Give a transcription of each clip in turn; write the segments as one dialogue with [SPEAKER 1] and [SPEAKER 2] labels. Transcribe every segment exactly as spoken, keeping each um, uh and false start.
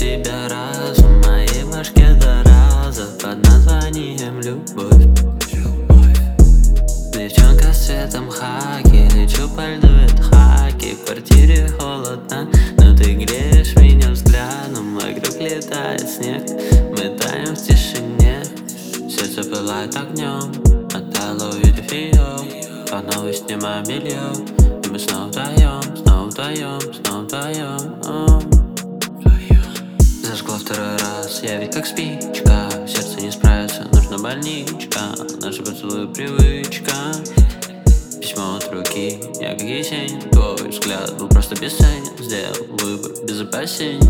[SPEAKER 1] тебя раз в моей башке до раза под названием любовь. Девчонка с цветом хаки, лечу по льду от хаки. В квартире холодно, но ты греешь меня взглядом. Вокруг летает снег, мы таем в тишине. Сердце пылает огнем, оттало увидев ее. По новой снимаем белье, и мы снова вдвоем, снова вдвоем, снова вдвоем. Зажгла второй раз, я ведь как спичка. Сердце не справится, нужна больничка. Наша поцелуй привычка. Письмо от руки, я как Есенин. Твой взгляд был просто бесценен. Сделал выбор без опасений.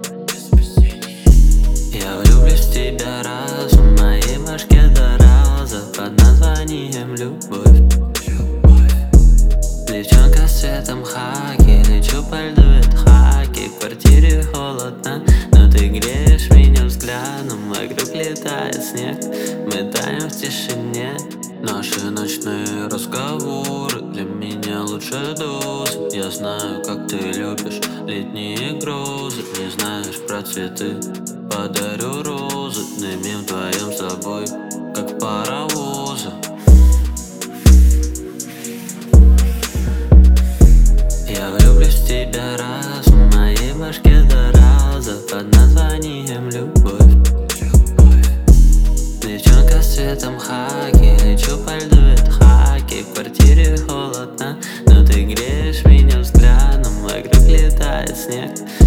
[SPEAKER 1] Я влюблюсь в тебя раз в моей башке до раза под названием любовь. Девчонка с цветом хаки, лечу по льду от хаки. В квартире холодно, но ты греешь меня взглядом. Вокруг летает снег, мы таем в тишине. Наши ночные разговоры для меня лучше дозы. Я знаю, как ты любишь летние грозы. Не знаешь про цветы, подарю розы. Дымим вдвоем с тобой, как паровозы. Я влюблюсь в тебя раз в моей башке до раза под названием любовь. Девчонка с цветом хаки, лечу по льду от хаки. В квартире холодно, но ты греешь меня взглядом. Вокруг летает снег,